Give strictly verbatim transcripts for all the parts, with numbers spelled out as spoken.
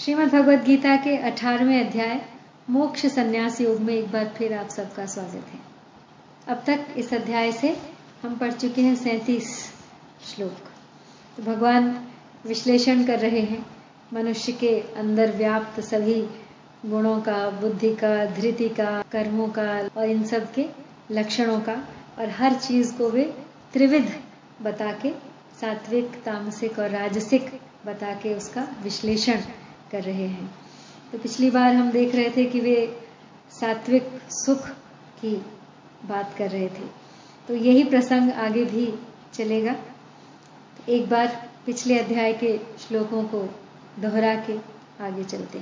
श्रीमद् भगवद गीता के अठारहवें अध्याय मोक्ष संन्यास योग में एक बार फिर आप सबका स्वागत है। अब तक इस अध्याय से हम पढ़ चुके हैं सैंतीस श्लोक। तो भगवान विश्लेषण कर रहे हैं मनुष्य के अंदर व्याप्त सभी गुणों का, बुद्धि का, धृति का, कर्मों का और इन सब के लक्षणों का, और हर चीज को वे त्रिविध बता के, सात्विक, तामसिक और राजसिक बता के उसका विश्लेषण कर रहे हैं। तो पिछली बार हम देख रहे थे कि वे सात्विक सुख की बात कर रहे थे, तो यही प्रसंग आगे भी चलेगा। तो एक बार पिछले अध्याय के श्लोकों को दोहरा के आगे चलते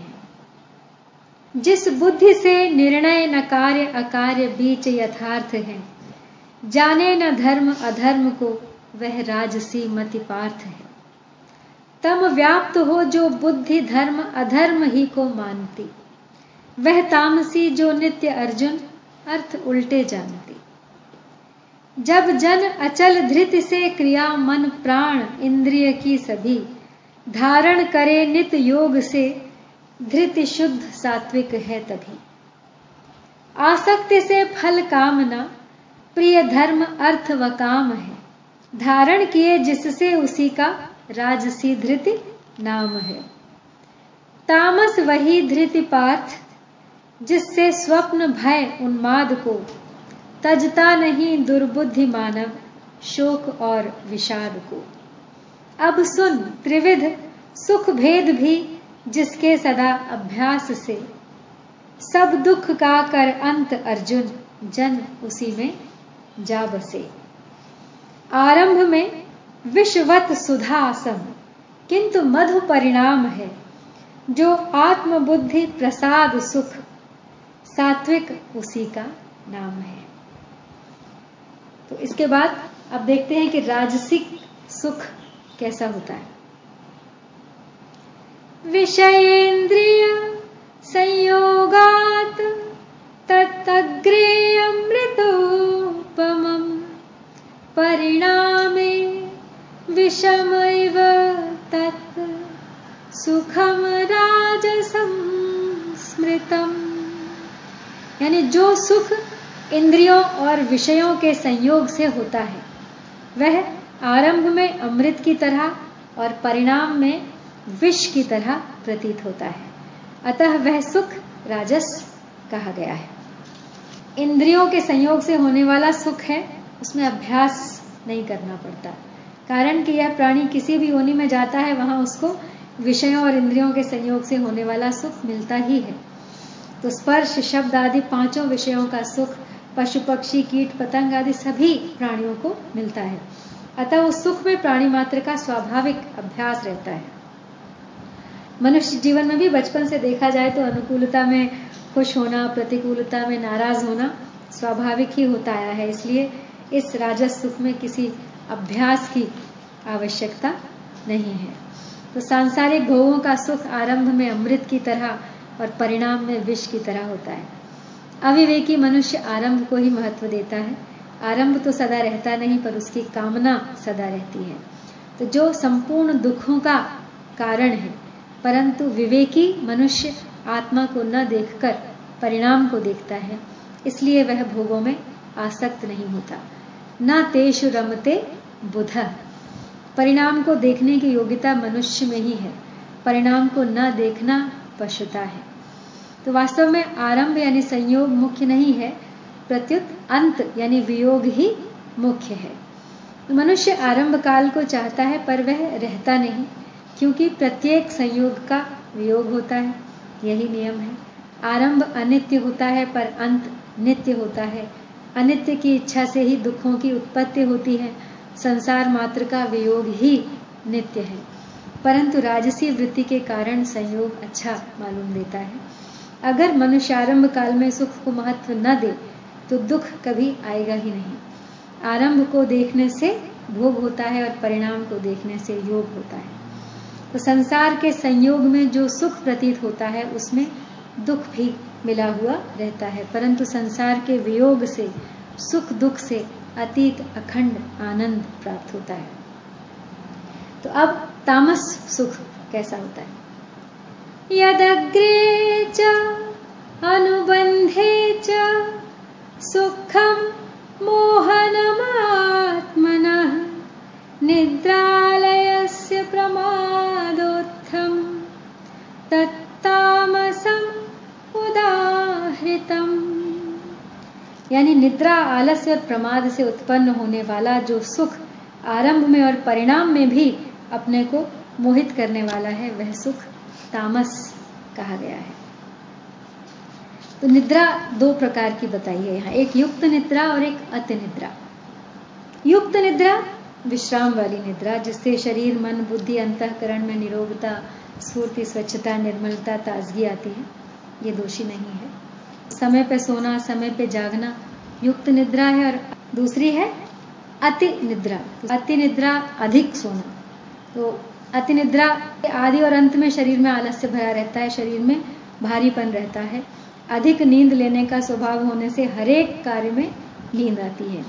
हैं। जिस बुद्धि से निर्णय न कार्य अकार्य बीच यथार्थ है, जाने न धर्म अधर्म को, वह राजसी मति पार्थ है। तम व्याप्त हो जो बुद्धि धर्म अधर्म ही को मानती, वह तामसी जो नित्य अर्जुन अर्थ उल्टे जानती। जब जन अचल धृति से क्रिया मन प्राण इंद्रिय की सभी, धारण करे नित योग से, धृति शुद्ध सात्विक है तभी। आसक्ति से फल कामना, प्रिय धर्म अर्थ व काम है, धारण किए जिससे उसी का, राजसी धृति नाम है। तामस वही धृति पार्थ, जिससे स्वप्न भय उन्माद को, तजता नहीं दुर्बुद्धि मानव शोक और विषाद को। अब सुन त्रिविध सुख भेद भी, जिसके सदा अभ्यास से, सब दुख का कर अंत अर्जुन, जन उसी में जा बसे। आरंभ में विषवत सुधा सम, किंतु मधु परिणाम है, जो आत्मबुद्धि प्रसाद सुख, सात्विक उसी का नाम है। तो इसके बाद अब देखते हैं कि राजसिक सुख कैसा होता है। विषयेंद्रिय संयोगात तत्तग्रे अमृतोपमम्, परिणामे विषमैव तत् सुखम राजसं स्मृतम्। यानी जो सुख इंद्रियों और विषयों के संयोग से होता है, वह आरंभ में अमृत की तरह और परिणाम में विष की तरह प्रतीत होता है, अतः वह सुख राजस कहा गया है। इंद्रियों के संयोग से होने वाला सुख है, उसमें अभ्यास नहीं करना पड़ता, कारण कि यह प्राणी किसी भी योनि में जाता है, वहां उसको विषयों और इंद्रियों के संयोग से होने वाला सुख मिलता ही है। तो स्पर्श शब्द आदि पांचों विषयों का सुख पशु पक्षी कीट पतंग आदि सभी प्राणियों को मिलता है, अतः उस सुख में प्राणी मात्र का स्वाभाविक अभ्यास रहता है। मनुष्य जीवन में भी बचपन से देखा जाए तो अनुकूलता में खुश होना, प्रतिकूलता में नाराज होना स्वाभाविक ही होता आया है, इसलिए इस राजस सुख में किसी अभ्यास की आवश्यकता नहीं है। तो सांसारिक भोगों का सुख आरंभ में अमृत की तरह और परिणाम में विष की तरह होता है। अविवेकी मनुष्य आरंभ को ही महत्व देता है। आरंभ तो सदा रहता नहीं, पर उसकी कामना सदा रहती है, तो जो संपूर्ण दुखों का कारण है। परंतु विवेकी मनुष्य आत्मा को न देखकर परिणाम को देखता है, इसलिए वह भोगों में आसक्त नहीं होता। न तेषु रमते बुधः, परिणाम को देखने की योग्यता मनुष्य में ही है, परिणाम को न देखना पशुता है। तो वास्तव में आरंभ यानी संयोग मुख्य नहीं है, प्रत्युत अंत यानी वियोग ही मुख्य है। तो मनुष्य आरंभ काल को चाहता है, पर वह रहता नहीं, क्योंकि प्रत्येक संयोग का वियोग होता है, यही नियम है। आरंभ अनित्य होता है, पर अंत नित्य होता है। अनित्य की इच्छा से ही दुखों की उत्पत्ति होती है, संसार मात्र का वियोग ही नित्य है। परंतु राजसी वृत्ति के कारण संयोग अच्छा मालूम देता है। अगर मनुष्य आरंभ काल में सुख को महत्व न दे, तो दुख कभी आएगा ही नहीं। आरंभ को देखने से भोग होता है और परिणाम को देखने से योग होता है। तो संसार के संयोग में जो सुख प्रतीत होता है, उसमें दुख भी मिला हुआ रहता है, परंतु संसार के वियोग से, सुख दुख से अतीत अखंड आनंद प्राप्त होता है। तो अब तामस सुख कैसा होता है? यदग्रे च अनुबंधे च सुखम मोहनमात्मनः निद्रालयस्य प्रमादोत्थम तत्तामसम उदाहृतम। यानी निद्रा, आलस्य और प्रमाद से उत्पन्न होने वाला जो सुख आरंभ में और परिणाम में भी अपने को मोहित करने वाला है, वह सुख तामस कहा गया है। तो निद्रा दो प्रकार की बताई है यहाँ, एक युक्त निद्रा और एक अति निद्रा। युक्त निद्रा विश्राम वाली निद्रा, जिससे शरीर, मन, बुद्धि, अंतःकरण में निरोगता, स्फूर्ति, स्वच्छता, निर्मलता, ताजगी आती है, ये दोषी नहीं है। समय पे सोना, समय पे जागना युक्त निद्रा है। और दूसरी है अति निद्रा। अति निद्रा अधिक सोना। तो अति निद्रा आदि और अंत में शरीर में आलस्य भरा रहता है, शरीर में भारीपन रहता है। अधिक नींद लेने का स्वभाव होने से हरेक कार्य में नींद आती है।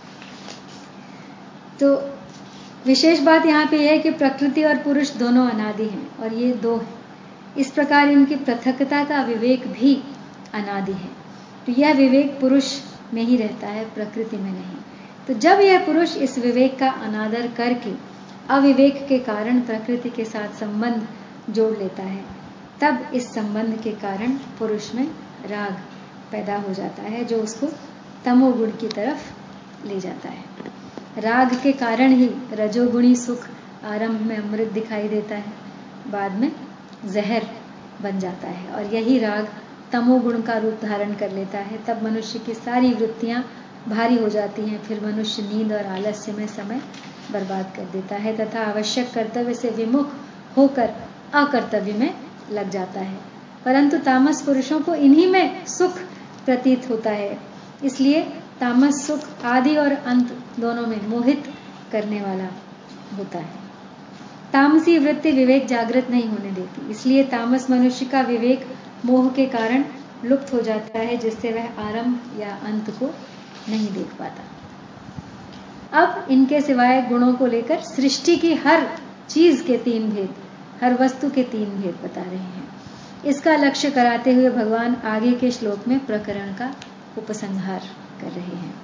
तो विशेष बात यहाँ पे यह है कि प्रकृति और पुरुष दोनों अनादि हैं और ये दो हैं। इस प्रकार इनकी पृथकता का विवेक भी अनादि है। तो यह विवेक पुरुष में ही रहता है, प्रकृति में नहीं। तो जब यह पुरुष इस विवेक का अनादर करके अविवेक के कारण प्रकृति के साथ संबंध जोड़ लेता है, तब इस संबंध के कारण पुरुष में राग पैदा हो जाता है, जो उसको तमोगुण की तरफ ले जाता है। राग के कारण ही रजोगुणी सुख आरंभ में अमृत दिखाई देता है, बाद में जहर बन जाता है, और यही राग तमोगुण का रूप धारण कर लेता है। तब मनुष्य की सारी वृत्तियां भारी हो जाती हैं। फिर मनुष्य नींद और आलस्य में समय बर्बाद कर देता है तथा आवश्यक कर्तव्य से विमुख होकर अकर्तव्य में लग जाता है। परंतु तामस पुरुषों को इन्हीं में सुख प्रतीत होता है, इसलिए तामस सुख आदि और अंत दोनों में मोहित करने वाला होता है। तामसी वृत्ति विवेक जागृत नहीं होने देती, इसलिए तामस मनुष्य का विवेक मोह के कारण लुप्त हो जाता है, जिससे वह आरंभ या अंत को नहीं देख पाता। अब इनके सिवाय गुणों को लेकर सृष्टि की हर चीज के तीन भेद, हर वस्तु के तीन भेद बता रहे हैं। इसका लक्ष्य कराते हुए भगवान आगे के श्लोक में प्रकरण का उपसंहार कर रहे हैं।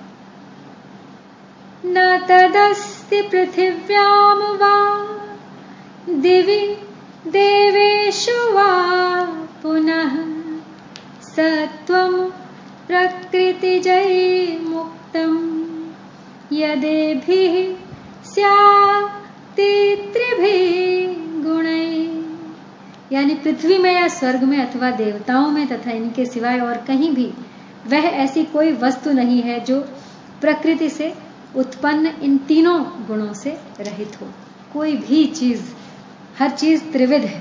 न तदस्ति पृथिव्याम वा दिवि देवेषु वा पुनः सत्वं प्रकृतिजै मुक्तम् यदेभिः स्यात्ति त्रिभिः गुणैः। यानी पृथ्वी में या स्वर्ग में अथवा देवताओं में तथा इनके सिवाय और कहीं भी वह ऐसी कोई वस्तु नहीं है जो प्रकृति से उत्पन्न इन तीनों गुणों से रहित हो। कोई भी चीज, हर चीज त्रिविध है।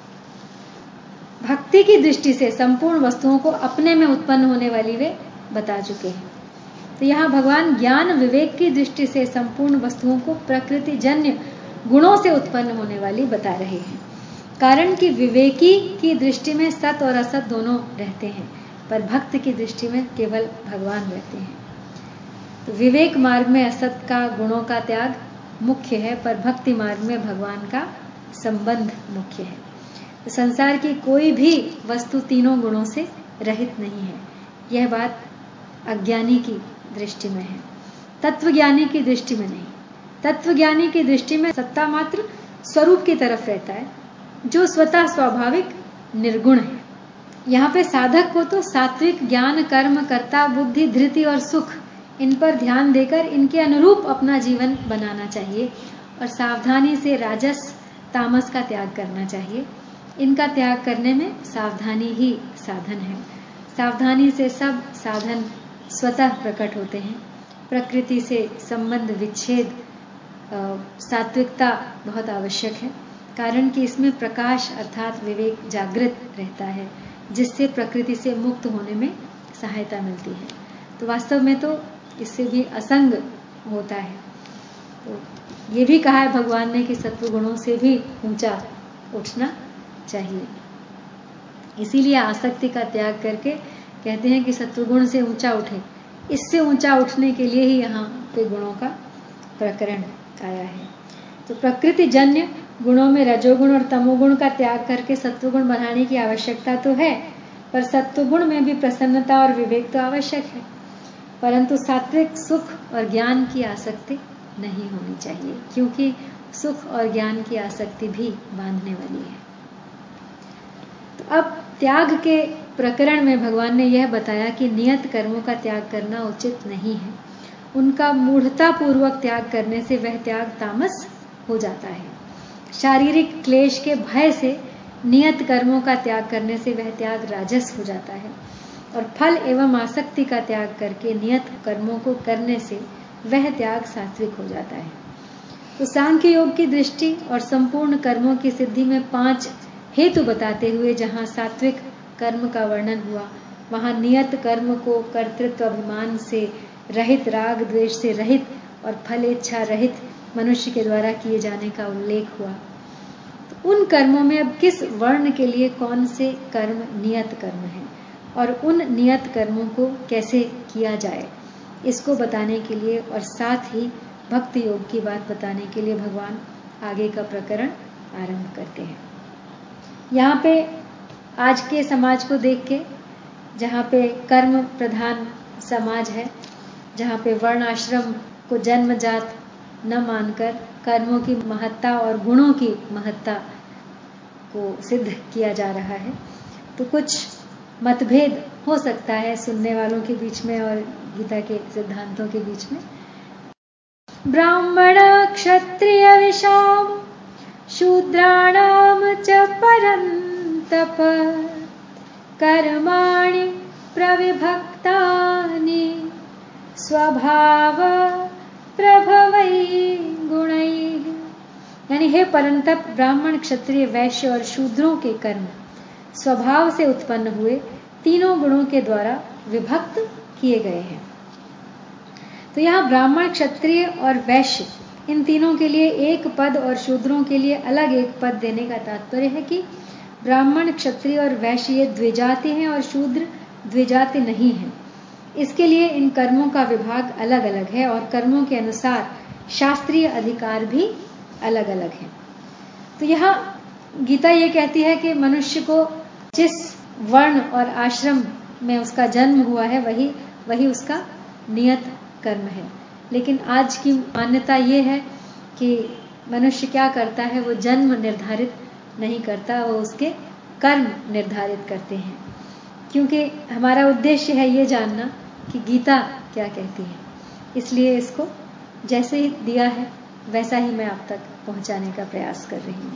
भक्ति की दृष्टि से संपूर्ण वस्तुओं को अपने में उत्पन्न होने वाली वे बता चुके हैं। तो यहाँ भगवान ज्ञान विवेक की दृष्टि से संपूर्ण वस्तुओं को प्रकृति जन्य गुणों से उत्पन्न होने वाली बता रहे हैं। कारण कि विवेकी की दृष्टि में सत और असत दोनों रहते हैं, पर भक्त की दृष्टि में केवल भगवान रहते हैं। तो विवेक मार्ग में असत का, गुणों का त्याग मुख्य है, पर भक्ति मार्ग में भगवान का संबंध मुख्य है। तो संसार की कोई भी वस्तु तीनों गुणों से रहित नहीं है। यह बात अज्ञानी की दृष्टि में है, तत्वज्ञानी की दृष्टि में नहीं। तत्वज्ञानी की दृष्टि में सत्ता मात्र स्वरूप की तरफ रहता है, जो स्वतः स्वाभाविक निर्गुण है। यहाँ पे साधक को तो सात्विक ज्ञान, कर्म, कर्ता, बुद्धि, धृति और सुख, इन पर ध्यान देकर इनके अनुरूप अपना जीवन बनाना चाहिए और सावधानी से राजस, तामस का त्याग करना चाहिए। इनका त्याग करने में सावधानी ही साधन है। सावधानी से सब साधन स्वतः प्रकट होते हैं। प्रकृति से संबंध विच्छेद, सात्विकता बहुत आवश्यक है, कारण कि इसमें प्रकाश अर्थात विवेक जागृत रहता है, जिससे प्रकृति से मुक्त होने में सहायता मिलती है। तो वास्तव में तो इससे भी असंग होता है। तो ये भी कहा है भगवान ने कि सत्व गुणों से भी ऊंचा उठना चाहिए। इसीलिए आसक्ति का त्याग करके कहते हैं कि सत्वगुण से ऊंचा उठे। इससे ऊंचा उठने के लिए ही यहाँ पे गुणों का प्रकरण आया है। तो प्रकृति जन्य गुणों में रजोगुण और तमोगुण का त्याग करके सत्वगुण बढ़ाने की आवश्यकता तो है, पर सत्वगुण में भी प्रसन्नता और विवेक तो आवश्यक है। परंतु सात्विक सुख और ज्ञान की आसक्ति नहीं होनी चाहिए, क्योंकि सुख और ज्ञान की आसक्ति भी बांधने वाली है। तो अब त्याग के प्रकरण में भगवान ने यह बताया कि नियत कर्मों का त्याग करना उचित नहीं है। उनका मूढ़ता पूर्वक त्याग करने से वह त्याग तामस हो जाता है। शारीरिक क्लेश के भय से नियत कर्मों का त्याग करने से वह त्याग राजस हो जाता है, और फल एवं आसक्ति का त्याग करके नियत कर्मों को करने से वह त्याग सात्विक हो जाता है। तो सांख्य योग की दृष्टि और संपूर्ण कर्मों की सिद्धि में पांच हेतु बताते हुए जहां सात्विक कर्म का वर्णन हुआ, वहां नियत कर्म को कर्तृत्व अभिमान से रहित, राग द्वेष से रहित और फल इच्छा रहित मनुष्य के द्वारा किए जाने का उल्लेख हुआ। तो उन कर्मों में अब किस वर्ण के लिए कौन से कर्म नियत कर्म है और उन नियत कर्मों को कैसे किया जाए, इसको बताने के लिए और साथ ही भक्ति योग की बात बताने के लिए भगवान आगे का प्रकरण आरंभ करते हैं। यहाँ पे आज के समाज को देख के, जहाँ पे कर्म प्रधान समाज है, जहाँ पे वर्ण आश्रम को जन्मजात न मानकर कर्मों की महत्ता और गुणों की महत्ता को सिद्ध किया जा रहा है, तो कुछ मतभेद हो सकता है सुनने वालों के बीच में और गीता के सिद्धांतों के बीच में। ब्राह्मण क्षत्रिय विषाम शूद्राणाम च परन्तप कर्माणि प्रविभक्तानि स्वभाव प्रभवै गुणैः। यानी हे परंतप, ब्राह्मण क्षत्रिय वैश्य और शूद्रों के कर्म स्वभाव से उत्पन्न हुए तीनों गुणों के द्वारा विभक्त किए गए हैं। तो यहाँ ब्राह्मण क्षत्रिय और वैश्य इन तीनों के लिए एक पद और शूद्रों के लिए अलग एक पद देने का तात्पर्य है कि ब्राह्मण क्षत्रिय और वैश्य ये द्विजाति हैं और शूद्र द्विजाति नहीं है। इसके लिए इन कर्मों का विभाग अलग अलग है और कर्मों के अनुसार शास्त्रीय अधिकार भी अलग अलग है। तो यहाँ गीता ये कहती है कि मनुष्य को जिस वर्ण और आश्रम में उसका जन्म हुआ है वही वही उसका नियत कर्म है। लेकिन आज की मान्यता ये है कि मनुष्य क्या करता है, वो जन्म निर्धारित नहीं करता, वो उसके कर्म निर्धारित करते हैं। क्योंकि हमारा उद्देश्य है ये जानना कि गीता क्या कहती है, इसलिए इसको जैसे ही दिया है वैसा ही मैं आप तक पहुंचाने का प्रयास कर रही हूं।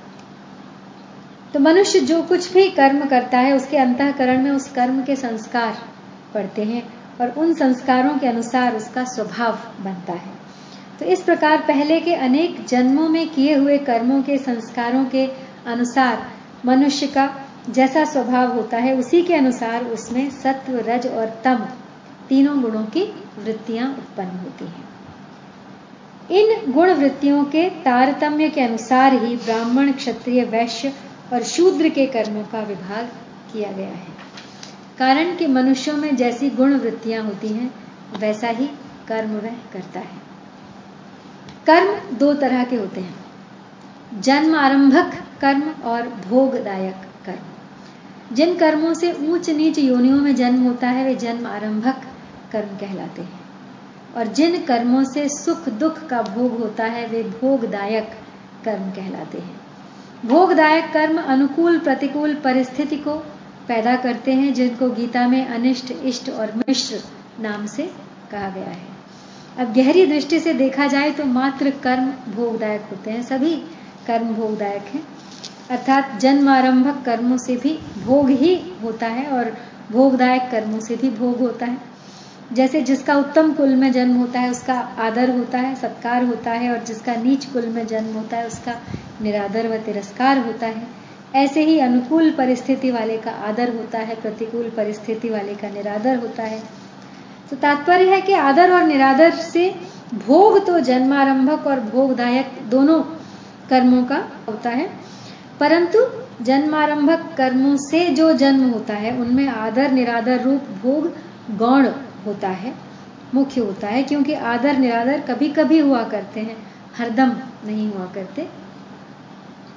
तो मनुष्य जो कुछ भी कर्म करता है उसके अंतःकरण में उस कर्म के संस्कार पड़ते हैं और उन संस्कारों के अनुसार उसका स्वभाव बनता है। तो इस प्रकार पहले के अनेक जन्मों में किए हुए कर्मों के संस्कारों के अनुसार मनुष्य का जैसा स्वभाव होता है उसी के अनुसार उसमें सत्व, रज और तम तीनों गुणों की वृत्तियां उत्पन्न होती हैं। इन गुण वृत्तियों के तारतम्य के अनुसार ही ब्राह्मण, क्षत्रिय, वैश्य और शूद्र के कर्मों का विभाग किया गया है। कारण कि मनुष्यों में जैसी गुण वृत्तियां होती हैं वैसा ही कर्म वह करता है। कर्म दो तरह के होते हैं, जन्म आरंभक कर्म और भोगदायक कर्म। जिन कर्मों से ऊंच नीच योनियों में जन्म होता है वे जन्म आरंभक कर्म कहलाते हैं, और जिन कर्मों से सुख दुख का भोग होता है वे भोगदायक कर्म कहलाते हैं। भोगदायक कर्म अनुकूल प्रतिकूल परिस्थिति को पैदा करते हैं, जिनको गीता में अनिष्ट, इष्ट और मिश्र नाम से कहा गया है। अब गहरी दृष्टि से देखा जाए तो मात्र कर्म भोगदायक होते हैं, सभी कर्म भोगदायक हैं। अर्थात जन्मारंभक कर्मों से भी भोग ही होता है और भोगदायक कर्मों से भी भोग होता है। जैसे जिसका उत्तम कुल में जन्म होता है उसका आदर होता है, सत्कार होता है, और जिसका नीच कुल में जन्म होता है उसका निरादर व तिरस्कार होता है। ऐसे ही अनुकूल परिस्थिति वाले का आदर होता है, प्रतिकूल परिस्थिति वाले का निरादर होता है। तो तात्पर्य है कि आदर और निरादर से भोग तो जन्मारंभक और भोगदायक दोनों कर्मों का होता है, परंतु जन्मारंभक कर्मों से जो जन्म होता है उनमें आदर निरादर रूप भोग गौण होता है, मुख्य होता है। क्योंकि आदर निरादर कभी कभी हुआ करते हैं, हरदम नहीं हुआ करते।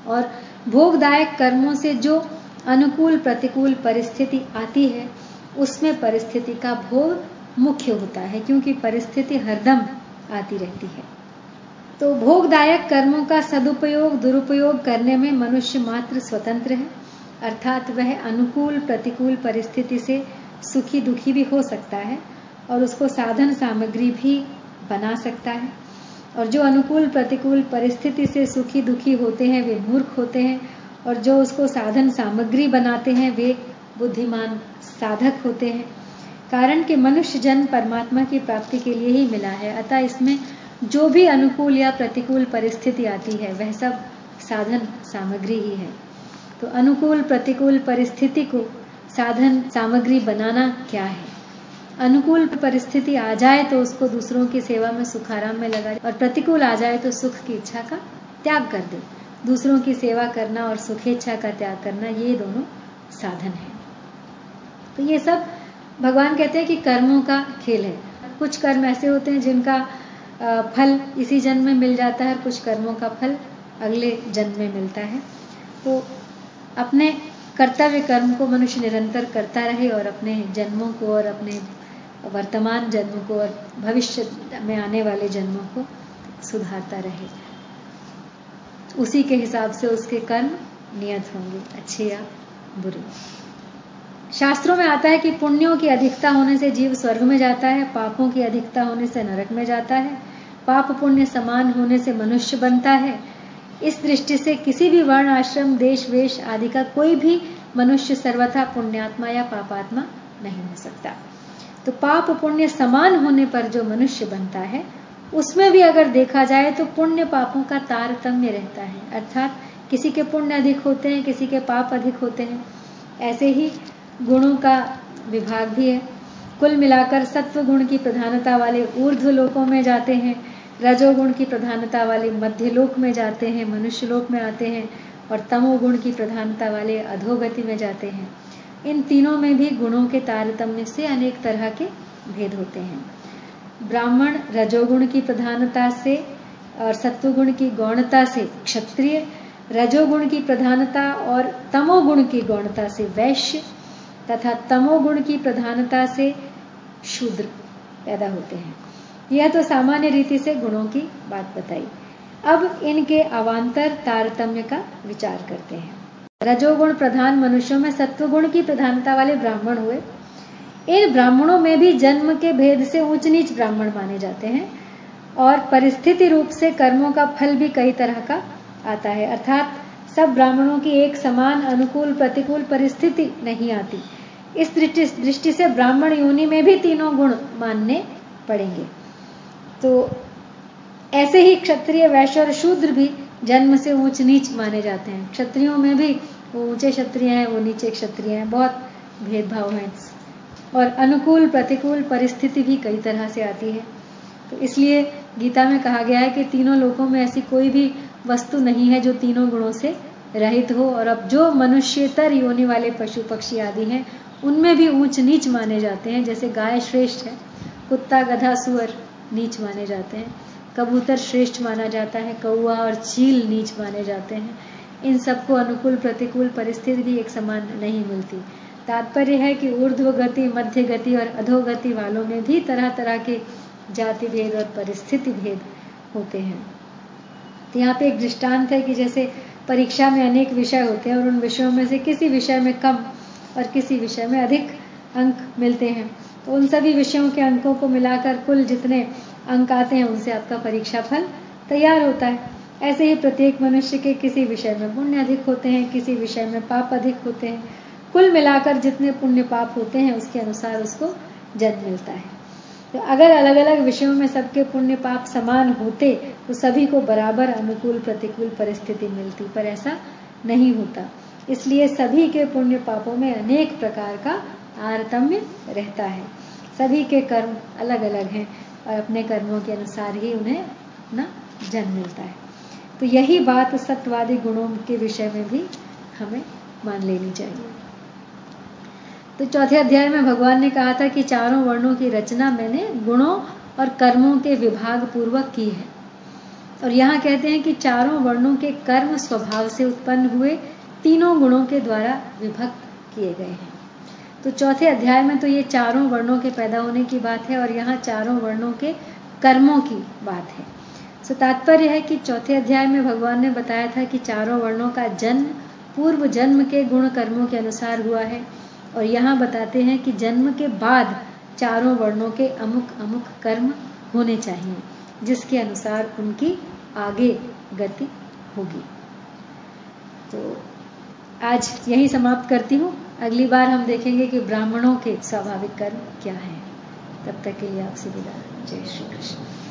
और भोगदायक कर्मों से जो अनुकूल प्रतिकूल परिस्थिति आती है उसमें परिस्थिति का भोग मुख्य होता है, क्योंकि परिस्थिति हरदम आती रहती है। तो भोगदायक कर्मों का सदुपयोग दुरुपयोग करने में मनुष्य मात्र स्वतंत्र है, अर्थात वह अनुकूल प्रतिकूल परिस्थिति से सुखी दुखी भी हो सकता है और उसको साधन सामग्री भी बना सकता है। और जो अनुकूल प्रतिकूल परिस्थिति से सुखी दुखी होते हैं वे मूर्ख होते हैं, और जो उसको साधन सामग्री बनाते हैं वे बुद्धिमान साधक होते हैं। कारण कि मनुष्य जन्म परमात्मा की प्राप्ति के लिए ही मिला है, अतः इसमें जो भी अनुकूल या प्रतिकूल परिस्थिति आती है वह सब साधन सामग्री ही है। तो अनुकूल प्रतिकूल परिस्थिति को साधन सामग्री बनाना क्या है? अनुकूल परिस्थिति आ जाए तो उसको दूसरों की सेवा में सुख आराम में लगा, और प्रतिकूल आ जाए तो सुख की इच्छा का त्याग कर दे। दूसरों की सेवा करना और सुखेच्छा का त्याग करना ये दोनों साधन है। तो ये सब भगवान कहते हैं कि कर्मों का खेल है। कुछ कर्म ऐसे होते हैं जिनका फल इसी जन्म में मिल जाता है, कुछ कर्मों का फल अगले जन्म में मिलता है। तो अपने कर्तव्य कर्म को मनुष्य निरंतर करता रहे और अपने जन्मों को और अपने वर्तमान जन्म को और भविष्य में आने वाले जन्मों को सुधारता रहे। उसी के हिसाब से उसके कर्म नियत होंगे, अच्छे या बुरे। शास्त्रों में आता है कि पुण्यों की अधिकता होने से जीव स्वर्ग में जाता है, पापों की अधिकता होने से नरक में जाता है, पाप पुण्य समान होने से मनुष्य बनता है। इस दृष्टि से किसी भी वर्ण आश्रम देश वेश आदि का कोई भी मनुष्य सर्वथा पुण्यात्मा या पापात्मा नहीं हो सकता। तो पाप पुण्य समान होने पर जो मनुष्य बनता है उसमें भी अगर देखा जाए तो पुण्य पापों का तारतम्य रहता है, अर्थात किसी के पुण्य अधिक होते हैं, किसी के पाप अधिक होते हैं। ऐसे ही गुणों का विभाग भी है। कुल मिलाकर सत्व गुण की प्रधानता वाले ऊर्ध्व लोकों में जाते हैं, रजोगुण की प्रधानता वाले मध्य लोक में जाते हैं, मनुष्य लोक में आते हैं, और तमोगुण की प्रधानता वाले अधोगति में जाते हैं। इन तीनों में भी गुणों के तारतम्य से अनेक तरह के भेद होते हैं। ब्राह्मण रजोगुण की प्रधानता से और सत्वगुण की गौणता से क्षत्रिय, रजोगुण की प्रधानता और तमोगुण की गौणता से वैश्य तथा तमोगुण की प्रधानता से शूद्र पैदा होते हैं। यह तो सामान्य रीति से गुणों की बात बताई। अब इनके अवान्तर तारतम्य का विचार करते हैं। रजोगुण प्रधान मनुष्यों में सत्वगुण की प्रधानता वाले ब्राह्मण हुए। इन ब्राह्मणों में भी जन्म के भेद से ऊंच नीच ब्राह्मण माने जाते हैं, और परिस्थिति रूप से कर्मों का फल भी कई तरह का आता है, अर्थात सब ब्राह्मणों की एक समान अनुकूल प्रतिकूल परिस्थिति नहीं आती। इस दृष्टि से ब्राह्मण योनि में भी तीनों गुण मानने पड़ेंगे। तो ऐसे ही क्षत्रिय वैश्य और शूद्र भी जन्म से ऊंच नीच माने जाते हैं। क्षत्रियों में भी वो ऊंचे क्षत्रिय हैं, वो नीचे क्षत्रिय हैं, बहुत भेदभाव है। और अनुकूल प्रतिकूल परिस्थिति भी कई तरह से आती है। तो इसलिए गीता में कहा गया है कि तीनों लोकों में ऐसी कोई भी वस्तु नहीं है जो तीनों गुणों से रहित हो। और अब जो मनुष्यतर योनि वाले पशु पक्षी आदि हैं उनमें भी ऊंच नीच माने जाते हैं। जैसे गाय श्रेष्ठ है, कुत्ता गधा सुअर नीच माने जाते हैं, कबूतर श्रेष्ठ माना जाता है, कौआ और चील नीच माने जाते हैं। इन सबको अनुकूल प्रतिकूल परिस्थिति भी एक समान नहीं मिलती। तात्पर्य है कि ऊर्ध्व गति, मध्य गति और अधोगति वालों में भी तरह तरह के जाति भेद और परिस्थिति भेद होते हैं। तो यहाँ पे एक दृष्टांत है कि जैसे परीक्षा में अनेक विषय होते हैं और उन विषयों में से किसी विषय में कम और किसी विषय में अधिक अंक मिलते हैं, तो उन सभी विषयों के अंकों को मिलाकर कुल जितने अंक आते हैं उनसे आपका परीक्षा फल तैयार होता है। ऐसे ही प्रत्येक मनुष्य के किसी विषय में पुण्य अधिक होते हैं, किसी विषय में पाप अधिक होते हैं। कुल मिलाकर जितने पुण्य पाप होते हैं उसके अनुसार उसको जन्म मिलता है। तो अगर अलग अलग विषयों में सबके पुण्य पाप समान होते तो सभी को बराबर अनुकूल प्रतिकूल परिस्थिति मिलती, पर ऐसा नहीं होता। इसलिए सभी के पुण्य पापों में अनेक प्रकार का तारतम्य रहता है। सभी के कर्म अलग अलग हैं और अपने कर्मों के अनुसार ही उन्हें अपना जन्म मिलता है। तो यही बात सत्वादी गुणों के विषय में भी हमें मान लेनी चाहिए। तो चौथे अध्याय में भगवान ने कहा था कि चारों वर्णों की रचना मैंने गुणों और कर्मों के विभाग पूर्वक की है। और यहाँ कहते हैं कि चारों वर्णों के कर्म स्वभाव से उत्पन्न हुए तीनों गुणों के द्वारा विभक्त किए गए हैं। तो चौथे अध्याय में तो ये चारों वर्णों के पैदा होने की बात है और यहाँ चारों वर्णों के कर्मों की बात है। सो तात्पर्य है कि चौथे अध्याय में भगवान ने बताया था कि चारों वर्णों का जन्म पूर्व जन्म के गुण कर्मों के अनुसार हुआ है, और यहाँ बताते हैं कि जन्म के बाद चारों वर्णों के अमुक अमुक कर्म होने चाहिए, जिसके अनुसार उनकी आगे गति होगी। तो आज यही समाप्त करती हूँ। अगली बार हम देखेंगे कि ब्राह्मणों के स्वाभाविक कर्म क्या हैं। तब तक के लिए आपसे विदा। जय श्री कृष्ण।